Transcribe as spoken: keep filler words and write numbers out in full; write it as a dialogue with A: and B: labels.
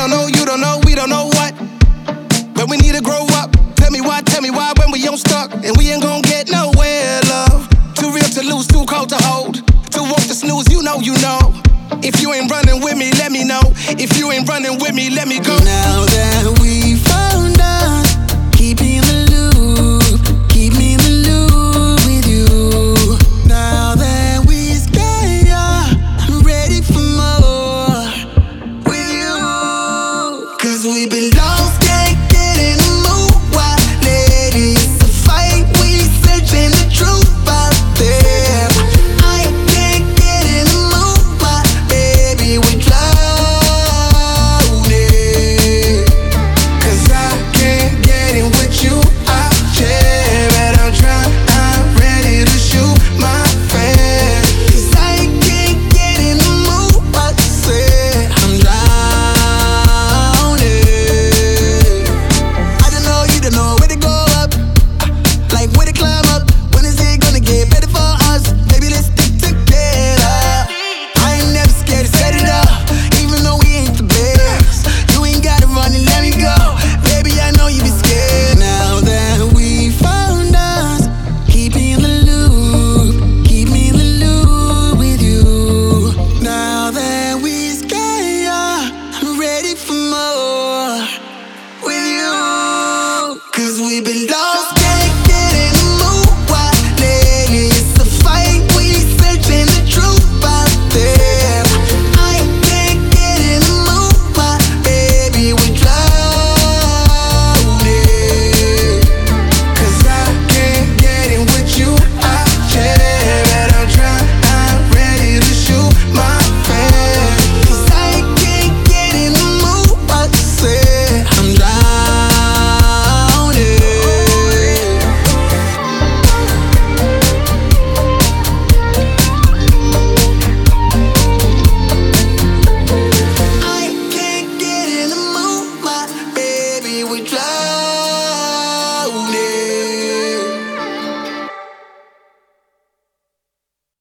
A: don't know, you don't know, we don't know what. But we need to grow up. Tell me why, tell me why when we on stuck and we ain't gon' get nowhere, love. Too real to lose, too cold to hold. Too woke to snooze, you know, you know. If you ain't running with me, let me know. If you ain't running with me, let me go.
B: Now that we